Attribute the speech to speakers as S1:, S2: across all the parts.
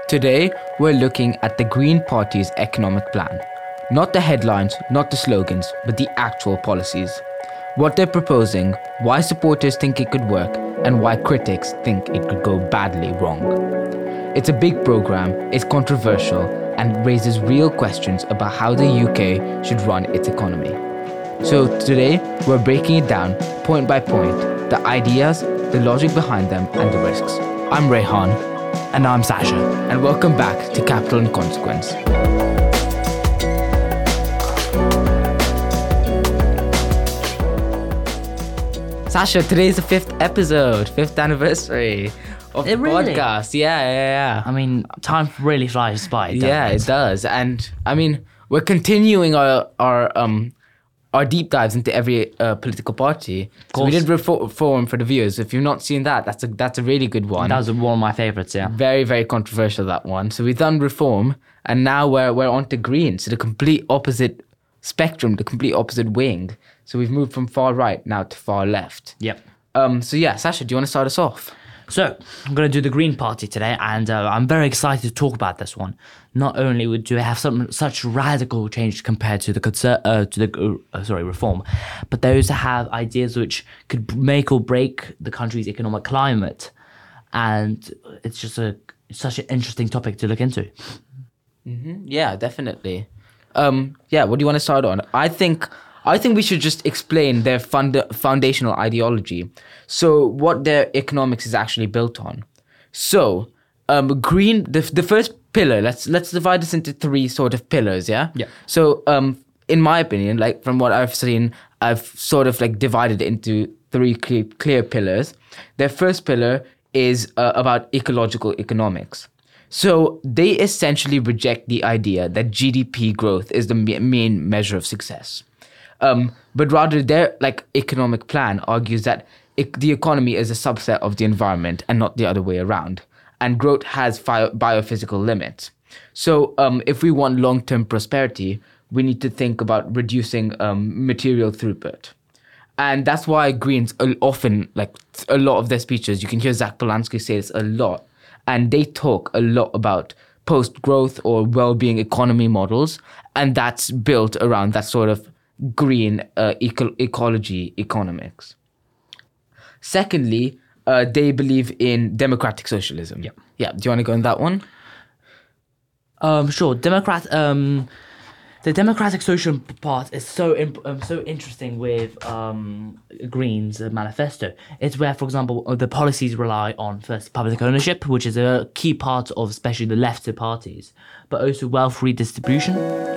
S1: Today, we're looking at the Green Party's economic plan. Not the headlines, not the slogans, but the actual policies. What they're proposing, why supporters think it could work, and why critics think it could go badly wrong. It's a big program, it's controversial, and raises real questions about how the UK should run its economy. So today, we're breaking it down, point by point, the ideas, the logic behind them, and the risks. I'm Rehan.
S2: And I'm Sasha.
S1: And welcome back to Capital and Consequence. Sasha, today's the fifth anniversary of the podcast. Yeah.
S2: I mean, time really flies by.
S1: It does. And I mean, we're continuing our deep dives into every political party. So we did reform for the viewers. If you've not seen that, that's a really good one.
S2: That was one of my favorites, yeah.
S1: Very, very controversial, that one. So we've done reform, and now we're on to green. So the complete opposite spectrum, the complete opposite wing. So we've moved from far right now to far left.
S2: Yep.
S1: Sasha, do you want to start us off?
S2: So, I'm going to do the Green Party today, and I'm very excited to talk about this one. Not only do we have such radical change compared to the reform, but they also have ideas which could make or break the country's economic climate, and it's just such an interesting topic to look into.
S1: Mm-hmm. Yeah, definitely. What do you want to start on? I think we should just explain their foundational ideology. So what their economics is actually built on. So green, the first pillar, let's divide this into three sort of pillars, yeah?
S2: Yeah.
S1: So in my opinion, like from what I've seen, I've sort of like divided into three clear pillars. Their first pillar is about ecological economics. So they essentially reject the idea that GDP growth is the main measure of success. But rather their economic plan argues that the economy is a subset of the environment and not the other way around. And growth has biophysical limits. So if we want long-term prosperity, we need to think about reducing material throughput. And that's why Greens often, a lot of their speeches, you can hear Zach Polanski say this a lot, and they talk a lot about post-growth or well-being economy models, and that's built around that sort of green ecology economics. Secondly, they believe in democratic socialism. Yeah. Do you want to go on that one?
S2: Sure. The democratic social part is so interesting with Greens' manifesto. It's where, for example, the policies rely on first public ownership, which is a key part of especially the left parties, but also wealth redistribution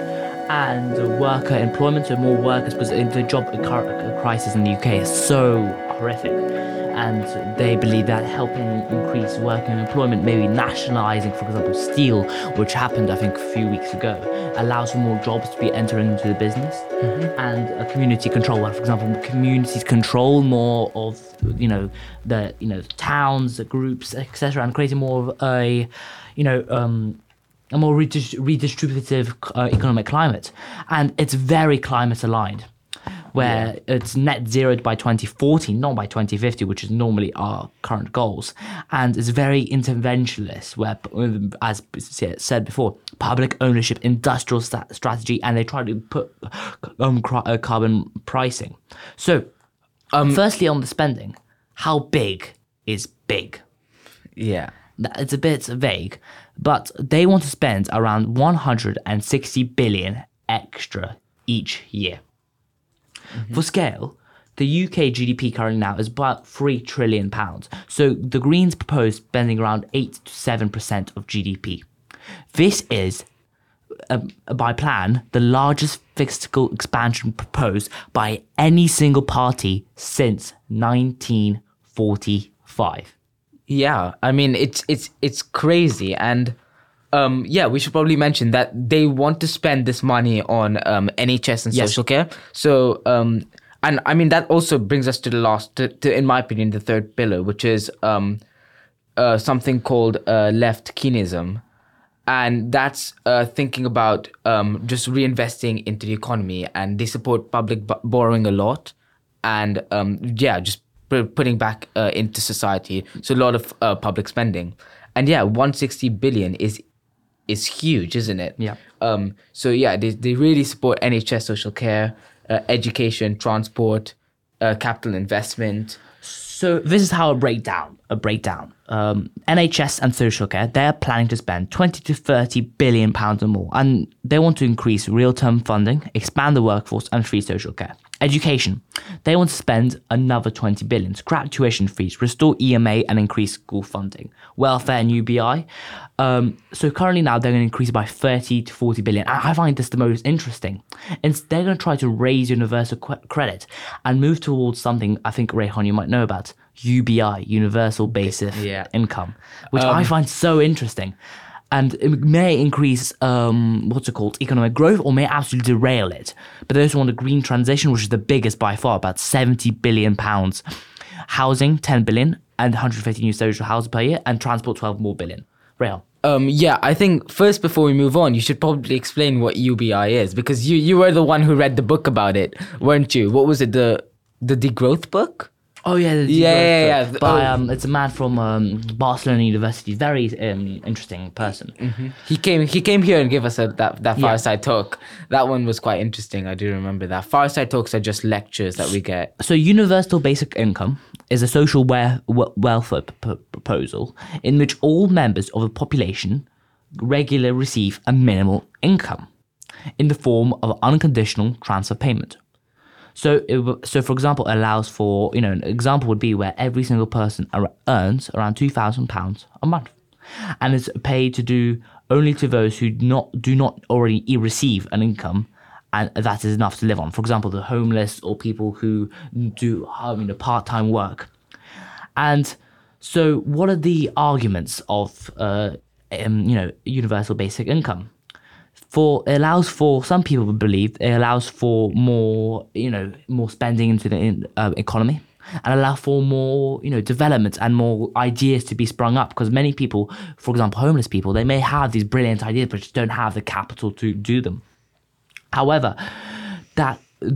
S2: and worker employment, so more workers, because the job crisis in the UK is so horrific, and they believe that helping increase worker employment, maybe nationalising, for example, steel, which happened, I think, a few weeks ago, allows for more jobs to be entering into the business, and a community control, where, for example, communities control more of, the towns, the groups, etc., and creating more of a more redistributive economic climate. And it's very climate aligned, where it's net zero by 2040, not by 2050, which is normally our current goals. And it's very interventionist, where, as said before, public ownership, industrial strategy, and they try to put carbon pricing. So, firstly on the spending, how big is big?
S1: Yeah.
S2: It's a bit vague, but they want to spend around 160 billion extra each year. For scale, the UK GDP currently now is about £3 trillion. So the Greens propose spending around 8 to 7% of GDP. This is, by plan, the largest fiscal expansion proposed by any single party since 1945.
S1: Yeah, I mean, it's crazy. And we should probably mention that they want to spend this money on NHS and social care. So, and I mean, that also brings us to the last, in my opinion, the third pillar, which is something called left Keynesism. And that's thinking about just reinvesting into the economy. And they support public borrowing a lot. And just putting back into society. So a lot of public spending. And yeah, 160 billion is huge, isn't it?
S2: Yeah.
S1: So yeah, they really support NHS, social care, education, transport, capital investment.
S2: So this is how a breakdown. NHS and social care, they're planning to spend 20 to 30 billion pounds or more, and they want to increase real-term funding, expand the workforce, and free social care. Education, they want to spend another 20 billion, scrap tuition fees, restore EMA, and increase school funding. Welfare and UBI. So currently now they're going to increase by 30 to 40 billion. And I find this the most interesting. And they're going to try to raise universal credit and move towards something I think, Rehan, you might know about. UBI, Universal Basic Income, which I find so interesting. And it may increase, economic growth, or may absolutely derail it. But they also want a green transition, which is the biggest by far, about 70 billion pounds. Housing, 10 billion, and 150 new social houses per year, and transport, 12 more billion. Real.
S1: Yeah, I think first, before we move on, you should probably explain what UBI is, because you were the one who read the book about it, weren't you? What was it, the degrowth book?
S2: Oh yeah,
S1: yeah.
S2: By it's a man from Barcelona University. Very interesting person.
S1: Mm-hmm. He came here and gave us that fireside talk. That one was quite interesting. I do remember that. Fireside talks are just lectures that we get.
S2: So universal basic income is a social welfare proposal in which all members of the population regularly receive a minimal income in the form of unconditional transfer payment. So, for example, it allows for, an example would be where every single person earns around £2,000 a month, and it's paid only to those who do not already receive an income, and that is enough to live on. For example, the homeless or people who do part-time work. And so, what are the arguments of universal basic income? It allows for, some people believe, it allows for more spending into the economy, and allow for more, development and more ideas to be sprung up. Because many people, for example, homeless people, they may have these brilliant ideas, but just don't have the capital to do them. However, the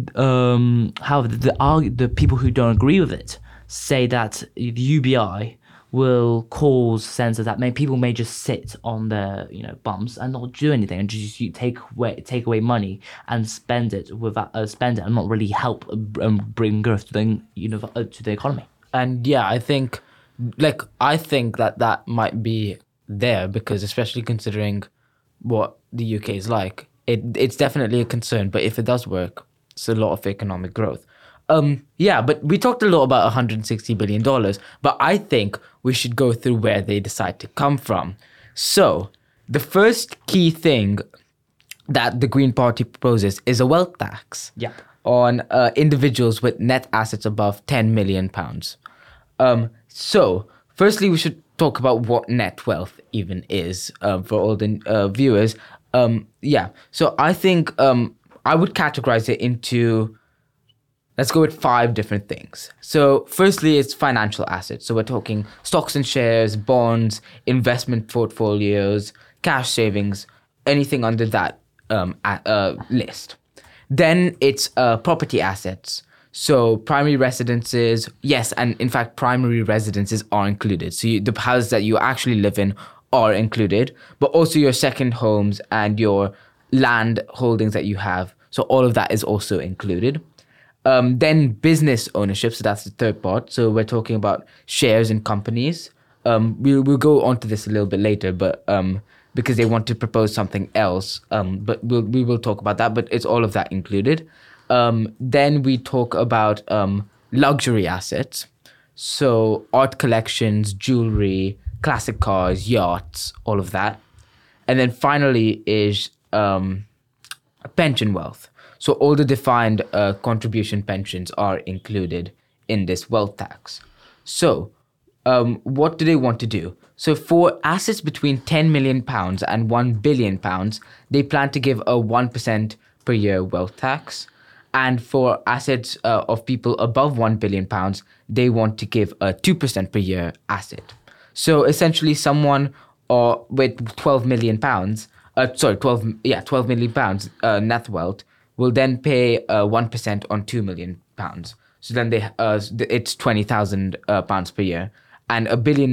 S2: people who don't agree with it say that the UBI will cause sense of that people may just sit on their bums and not do anything, and just take away money and spend it and not really help bring growth to the economy.
S1: And yeah, I think that might be there, because especially considering what the UK is like, it's definitely a concern. But if it does work, it's a lot of economic growth. But we talked a lot about $160 billion, but I think we should go through where they decide to come from. So the first key thing that the Green Party proposes is a wealth tax on individuals with net assets above £10 million. So firstly, we should talk about what net wealth even is for all the viewers. So I think I would categorize it into, let's go with 5 different things. So firstly, it's financial assets. So we're talking stocks and shares, bonds, investment portfolios, cash savings, anything under that list. Then it's property assets. So primary residences, yes, and in fact, primary residences are included. So the houses that you actually live in are included, but also your second homes and your land holdings that you have. So all of that is also included. Then business ownership, so that's the third part. So we're talking about shares in companies. We'll go on to this a little bit later, but because they want to propose something else. But we will talk about that. But it's all of that included. Then we talk about luxury assets, so art collections, jewelry, classic cars, yachts, all of that. And then finally is pension wealth. So all the defined contribution pensions are included in this wealth tax. So what do they want to do? So for assets between £10 million and £1 billion, they plan to give a 1% per year wealth tax. And for assets of people above £1 billion, they want to give a 2% per year asset. So essentially someone with 12 million pounds, 12 million pounds net wealth will then pay 1% on £2 million. So then it's £20,000 per year. And a billionaire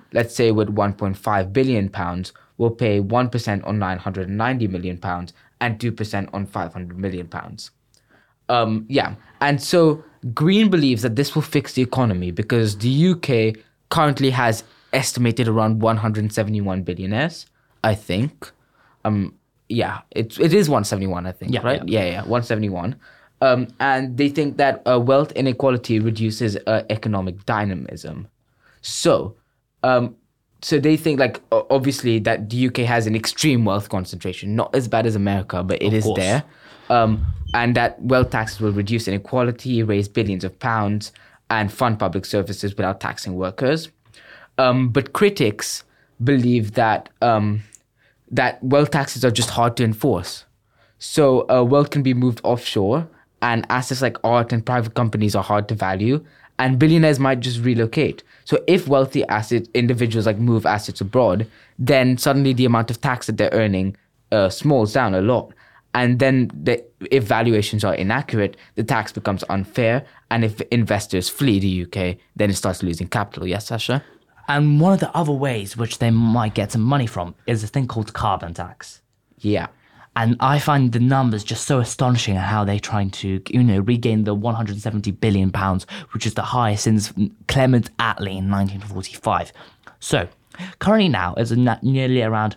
S1: let's say with 1.5 billion pounds, will pay 1% on 990 million pounds and 2% on 500 million pounds. Yeah. And so Green believes that this will fix the economy because the UK currently has estimated around 171 billionaires, I think. Yeah, it is 171, I think,
S2: Yeah,
S1: right? Yeah, 171. And they think that wealth inequality reduces economic dynamism. So they think, like, obviously that the UK has an extreme wealth concentration, not as bad as America, but it is
S2: course.
S1: there. And that wealth taxes will reduce inequality, raise billions of pounds, and fund public services without taxing workers. But critics believe that that wealth taxes are just hard to enforce. So wealth can be moved offshore, and assets like art and private companies are hard to value, and billionaires might just relocate. So if wealthy individuals like move assets abroad, then suddenly the amount of tax that they're earning smalls down a lot. And then if valuations are inaccurate, the tax becomes unfair. And if investors flee the UK, then it starts losing capital. Yes, Sasha?
S2: And one of the other ways which they might get some money from is a thing called carbon tax.
S1: Yeah.
S2: And I find the numbers just so astonishing at how they're trying to, regain the 170 billion pounds, which is the highest since Clement Attlee in 1945. So currently now it's nearly around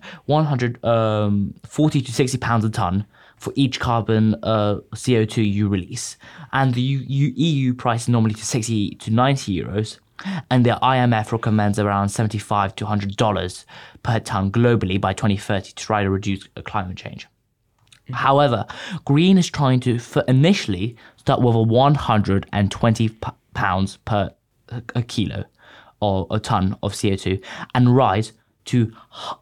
S2: 140 to 60 pounds a ton for each carbon CO2 you release. And the EU price is normally to 60 to 90 euros. And the IMF recommends around $75 to $100 per ton globally by 2030 to try to reduce climate change. However, Green is trying to initially start with a 120 pounds per a kilo or a ton of CO2 and rise to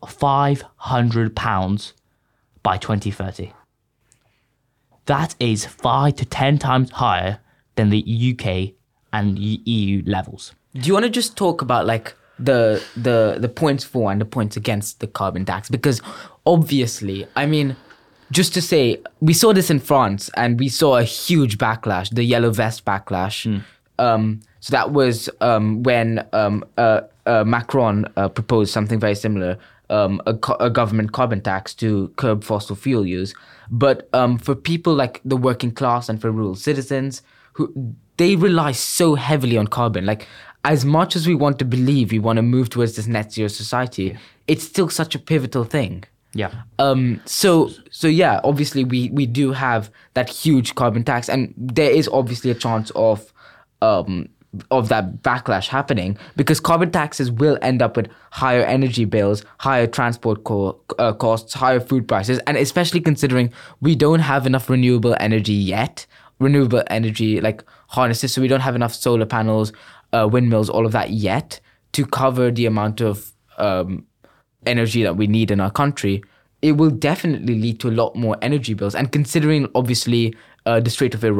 S2: 500 pounds by 2030. That is 5 to 10 times higher than the UK and EU levels.
S1: Do you want to just talk about like the points for and the points against the carbon tax? Because obviously, I mean, just to say, we saw this in France and we saw a huge backlash, the yellow vest backlash. So that was when Macron proposed something very similar, a government carbon tax to curb fossil fuel use. But for people like the working class and for rural citizens, they rely so heavily on carbon. Like, as much as we want to believe we want to move towards this net zero society, it's still such a pivotal thing.
S2: Yeah.
S1: So yeah, obviously we do have that huge carbon tax, and there is obviously a chance of that backlash happening because carbon taxes will end up with higher energy bills, higher transport costs, higher food prices, and especially considering we don't have enough renewable energy like harnesses, so we don't have enough solar panels, windmills, all of that yet to cover the amount of energy that we need in our country. It will definitely lead to a lot more energy bills. And considering, obviously, the Strait of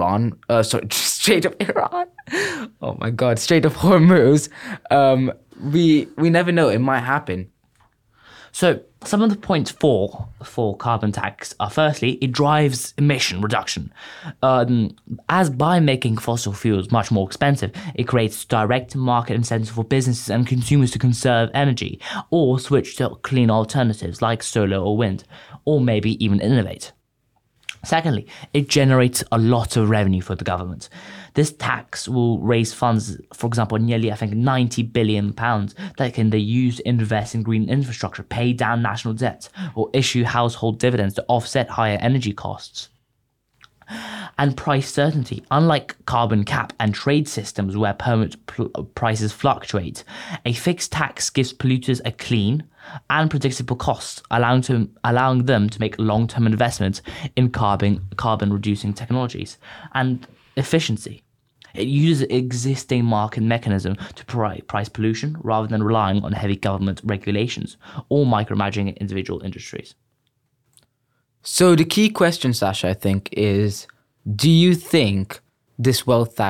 S1: Hormuz, we never know. It might happen.
S2: So some of the points for carbon tax are, firstly, it drives emission reduction. As by making fossil fuels much more expensive, it creates direct market incentives for businesses and consumers to conserve energy or switch to clean alternatives like solar or wind, or maybe even innovate. Secondly, it generates a lot of revenue for the government. This tax will raise funds, for example, nearly, I think, £90 billion that can they use to invest in green infrastructure, pay down national debt, or issue household dividends to offset higher energy costs. And price certainty. Unlike carbon cap and trade systems where permit prices fluctuate, a fixed tax gives polluters a clean and predictable cost, allowing them to make long-term investments in carbon-reducing technologies. And efficiency. It uses existing market mechanism to price pollution rather than relying on heavy government regulations or micromanaging individual industries.
S1: So the key question, Sasha, I think, is: do you think this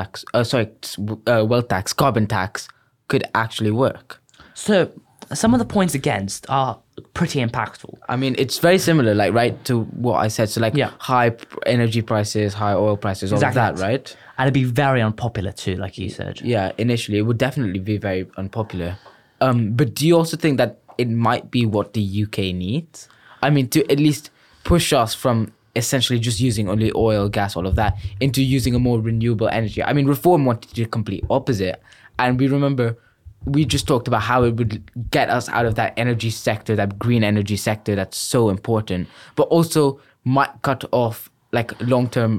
S1: carbon tax could actually work?
S2: So some of the points against are pretty impactful.
S1: I mean, it's very similar, like, right, to what I said. So, like, high energy prices, high oil prices, all of that, right?
S2: And it'd be very unpopular too, like you said.
S1: Yeah, initially, it would definitely be very unpopular. But do you also think that it might be what the UK needs? I mean, to at least push us from essentially just using only oil, gas, all of that, into using a more renewable energy. I mean, Reform wanted to do the complete opposite. And we just talked about how it would get us out of that energy sector, that green energy sector that's so important, but also might cut off like long-term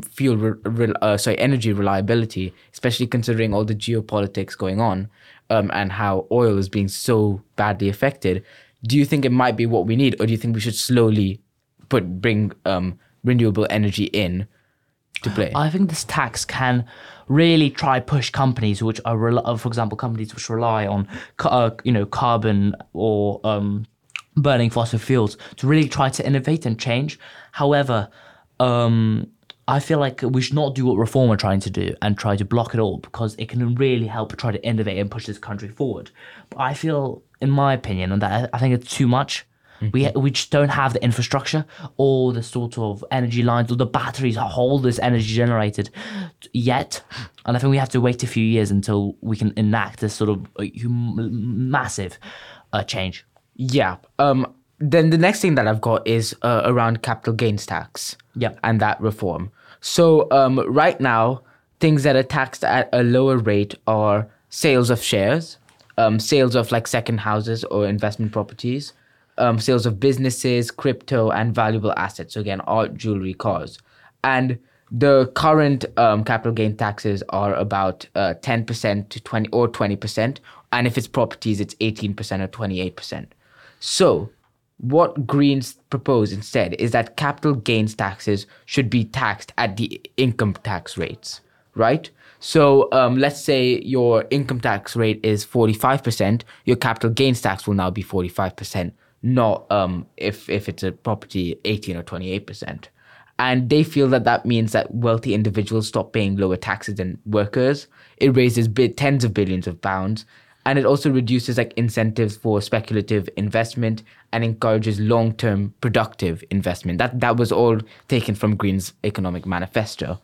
S1: energy reliability, especially considering all the geopolitics going on, and how oil is being so badly affected. Do you think it might be what we need, or do you think we should slowly bring renewable energy in to play?
S2: I think this tax can really try push companies which are, for example, companies which rely on, carbon or burning fossil fuels to really try to innovate and change. However, I feel like we should not do what Reform are trying to do and try to block it all, because it can really help try to innovate and push this country forward. But I feel, in my opinion, and that I think it's too much. We just don't have the infrastructure or the sort of energy lines or the batteries to hold this energy generated yet. And I think we have to wait a few years until we can enact this sort of massive change.
S1: Yeah. Then the next thing that I've got is around capital gains tax.
S2: Yeah.
S1: And that reform. So right now, things that are taxed at a lower rate are sales of shares, sales of like second houses or investment properties, sales of businesses, crypto, and valuable assets. So again, art, jewelry, cars. And the current capital gain taxes are about 10% to 20%. And if it's properties, it's 18% or 28%. So what Greens propose instead is that capital gains taxes should be taxed at the income tax rates, right? So let's say your income tax rate is 45%, your capital gains tax will now be 45%. Not if it's a property 18 or 28%. And they feel that means that wealthy individuals stop paying lower taxes than workers. It raises tens of billions of pounds. And it also reduces like incentives for speculative investment and encourages long-term productive investment. That was all taken from Green's economic manifesto.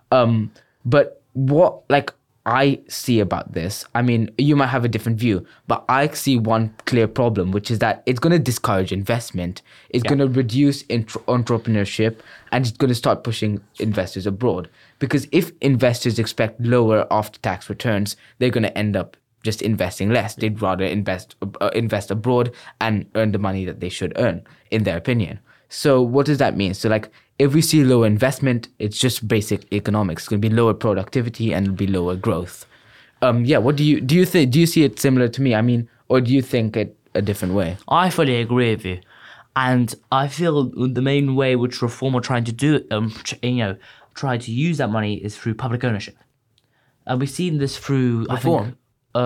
S1: But what like I see about this, I mean, you might have a different view, but I see one clear problem, which is that it's going to discourage investment. It's going to reduce entrepreneurship, and it's going to start pushing investors abroad. Because if investors expect lower after-tax returns, they're going to end up just investing less. They'd rather invest abroad and earn the money that they should earn, in their opinion. So what does that mean? So like, if we see lower investment, it's just basic economics. It's going to be lower productivity and it'll be lower growth. What do you think? Do you see it similar to me? I mean, or do you think it a different way?
S2: I fully agree with you, and I feel the main way which Reform are trying to do, try to use that money is through public ownership. We've seen this through
S1: Reform.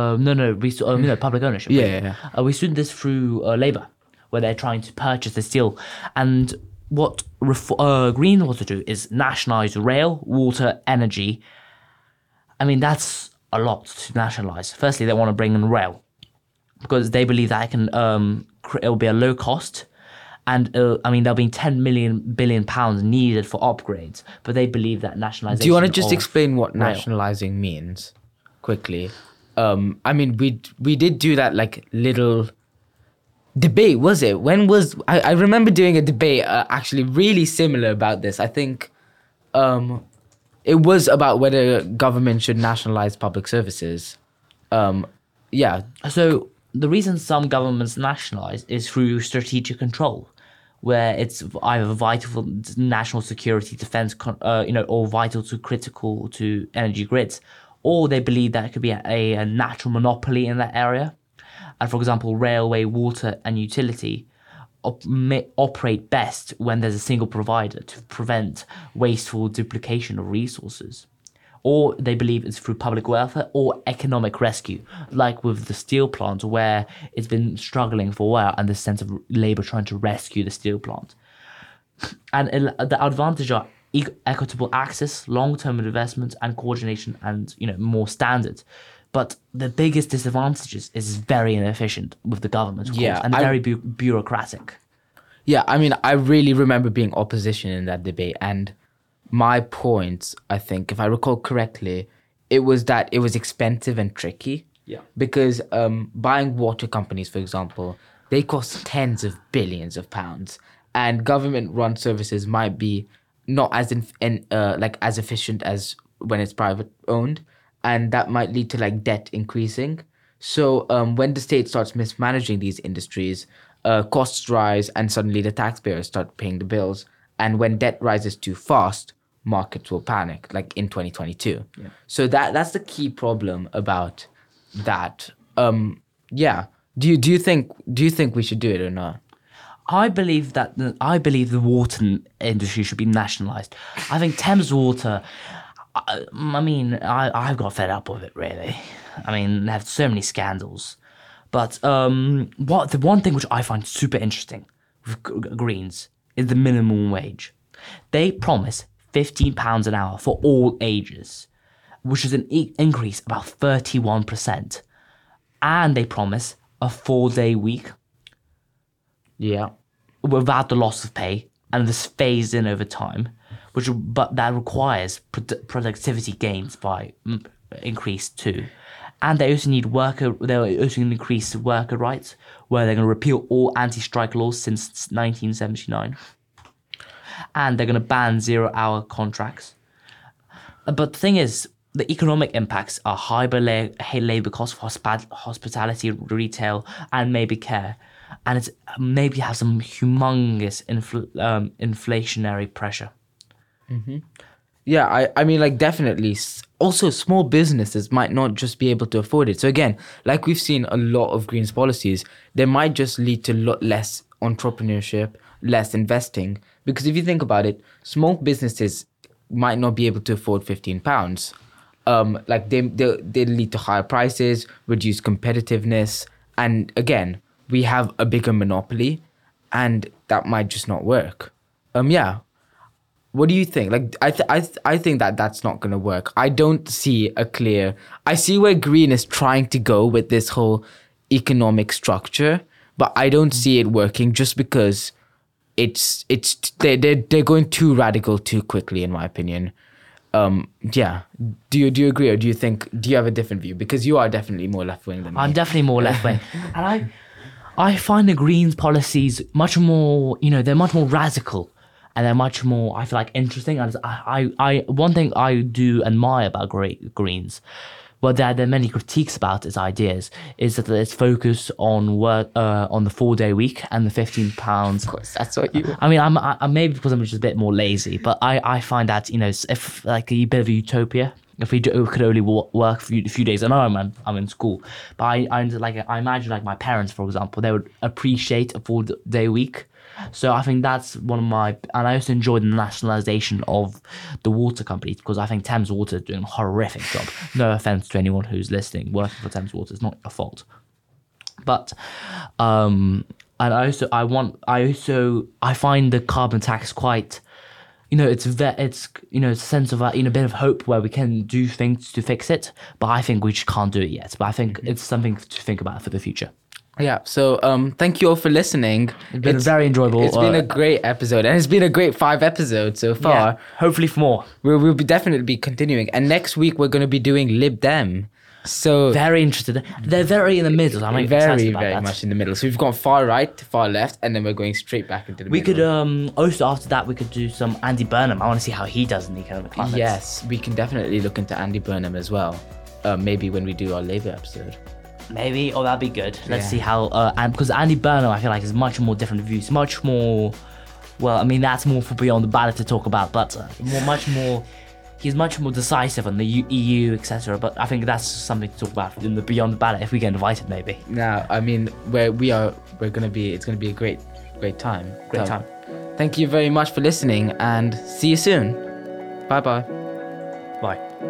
S2: Public ownership.
S1: Yeah.
S2: We've seen this through Labour, where they're trying to purchase the steel. And what Green wants to do is nationalise rail, water, energy. I mean, that's a lot to nationalise. Firstly, they want to bring in rail because they believe that it'll be a low cost. And there'll be 10 billion pounds needed for upgrades. But they believe that nationalisation.
S1: Do you want to just explain what nationalising means quickly? I mean, we did do that like little debate, was it? I remember doing a debate actually really similar about this. I think it was about whether government should nationalize public services.
S2: So the reason some governments nationalize is through strategic control, where it's either vital for national security, defense, or vital to critical to energy grids, or they believe that it could be a natural monopoly in that area. And for example, railway, water, and utility operate best when there's a single provider to prevent wasteful duplication of resources. Or they believe it's through public welfare or economic rescue, like with the steel plant, where it's been struggling for a while, and the sense of Labour trying to rescue the steel plant. And the advantage are equitable access, long-term investment, and coordination, and more standards. But the biggest disadvantage is very inefficient with the government, of course, and very bureaucratic.
S1: Yeah, I mean, I really remember being opposition in that debate, and my points, I think, if I recall correctly, it was that it was expensive and tricky.
S2: Yeah.
S1: Because buying water companies, for example, they cost tens of billions of pounds, and government-run services might be not as as efficient as when it's private owned, and that might lead to like debt increasing. So when the state starts mismanaging these industries, costs rise, and suddenly the taxpayers start paying the bills. And when debt rises too fast, markets will panic, like in 2022.
S2: Yeah.
S1: So that's the key problem about that. Yeah. Do you think we should do it or not?
S2: I believe the water industry should be nationalised. I think Thames Water. I've got fed up with it, really. I mean, they have so many scandals. But the one thing which I find super interesting with Greens is the minimum wage. They promise £15 an hour for all ages, which is an increase about 31%. And they promise a 4-day week.
S1: Yeah.
S2: Without the loss of pay, and this phased in over time, but that requires productivity gains by increased too. And they also need they're also going to increase worker rights, where they're going to repeal all anti-strike laws since 1979. And they're going to ban 0-hour contracts. But the thing is, the economic impacts are high labour costs for hospitality, retail, and maybe care. And it's maybe have some humongous inflationary pressure.
S1: Mm-hmm. Yeah, I mean, like, definitely. Also, small businesses might not just be able to afford it. So again, like we've seen a lot of Greens policies, they might just lead to a lot less entrepreneurship, less investing. Because if you think about it, small businesses might not be able to afford £15. Like they lead to higher prices, reduced competitiveness, and again, we have a bigger monopoly, and that might just not work. Yeah. What do you think? Like, I think that's not going to work. I don't see a clear... I see where Green is trying to go with this whole economic structure, but I don't see it working just because they're going too radical too quickly, in my opinion. Yeah. Do you agree, or do you have a different view? Because you are definitely more left-wing than me.
S2: I'm definitely more left-wing. And I find the Greens policies much more, they're much more radical. And they're much more, I feel like, interesting. And one thing I do admire about Greens, well, there are many critiques about its ideas, is that it's focused on work, on the 4-day week and the £15.
S1: Of course, that's what you...
S2: I mean, I'm maybe because I'm just a bit more lazy, but I find that, if like a bit of a utopia, if we could only work for a few days. I know I'm in school, but I imagine like my parents, for example, they would appreciate a 4-day week. So I think that's one of my... And I also enjoy the nationalisation of the water companies, because I think Thames Water is doing a horrific job. No offence to anyone who's listening. Working for Thames Water is not your fault. But... and I find the carbon tax quite... it's a sense of a bit of hope where we can do things to fix it, but I think we just can't do it yet. But I think it's something to think about for the future.
S1: Yeah, so thank you all for listening.
S2: It's been very enjoyable.
S1: It's been a great episode, and it's been a great 5 episodes so far.
S2: Yeah, hopefully for more.
S1: We'll definitely be continuing. And next week, we're going to be doing Lib Dem. So
S2: very interested. They're very in the middle. I'm
S1: very much in the middle. So we've gone far right to far left, and then we're going straight back into the middle.
S2: We could also, after that, we could do some Andy Burnham. I want to see how he does in the economic climate.
S1: Yes, we can definitely look into Andy Burnham as well. Maybe when we do our Labour episode.
S2: Maybe, that'd be good. Let's see how, and because Andy Burnham, I feel like, is much more different views, much more, well, I mean, that's more for Beyond the Ballot to talk about, but he's much more decisive on the EU, etc. But I think that's something to talk about in the Beyond the Ballot, if we get invited, maybe.
S1: Now, I mean, it's going to be a great time.
S2: Great time.
S1: Thank you very much for listening, and see you soon. Bye-bye.
S2: Bye.